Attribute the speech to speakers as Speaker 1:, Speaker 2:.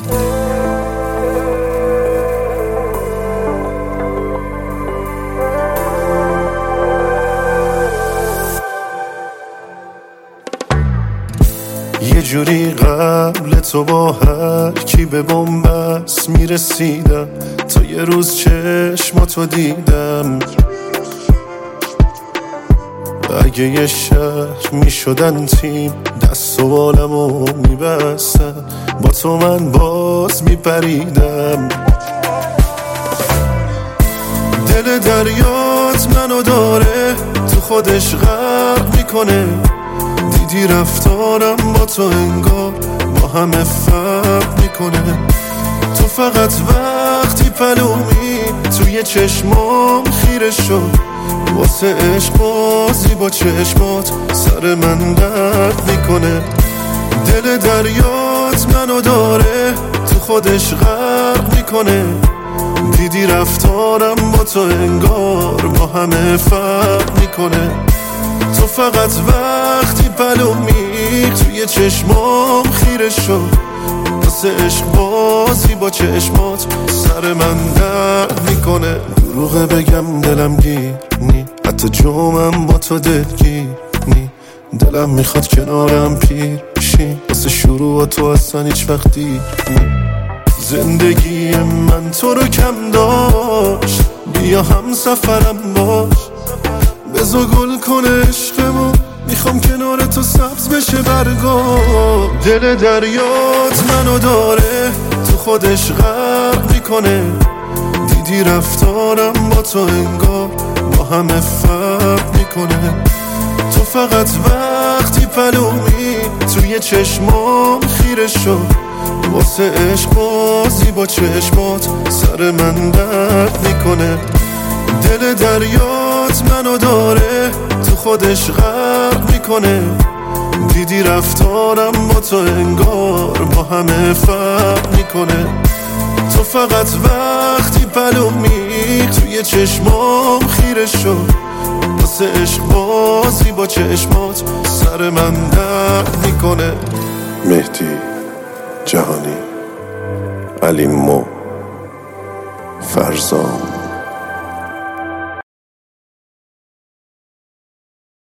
Speaker 1: یه جوری قبل تو با هر کی به بنبست میرسیدم، تا یه روز چشماتو دیدم. اگه یه شهر میشدن تیم، دست و بالمو میبستن، با تو من باز میپریدم. دل دریات منو داره تو خودش غرق میکنه، دیدی رفتارم با تو انگار با همه فرق میکنه. تو فقط وقتی پلومی توی چشمام خیره شد، واسه عشق بازی با چشمات سر من درد میکنه. دل دریات منو داره تو خودش غرق میکنه، دیدی رفتارم با تو انگار با همه فرق میکنه. تو فقط وقتی پلومی توی چشمام خیره شد، واسه عشق بازی با چشمات سر من درد میکنه. دروغه بگم دلم گیر نی، حتی جومم با تو دلگیر نی. دلم میخواد کنارم پیر شی، واسه شروع تو اصلا هیچ وقت دیر نی. زندگی من تو رو کم داشت، بیا هم سفرم باش، بزا گل کن عشقمو، میخوام کنار تو سبز بشه برگا. دل دریات منو داره تو خودش غرق میکنه، دیدی رفتارم با تو انگار با همه فرق میکنه. تو فقط وقتی پلومی توی چشمام خیره شد، واسه عشق بازی با چشمات سر من درد میکنه. دل دریات منو داره تو خودش غرق میکنه، دیدی رفتارم با تو انگار با همه فرق میکنه. تو فقط وقتی پلومی توی چشمام خیره شد، واسه عشق بازی با چشمات سر من درد میکنه.
Speaker 2: مهدی جهانی، علی مو، فرزام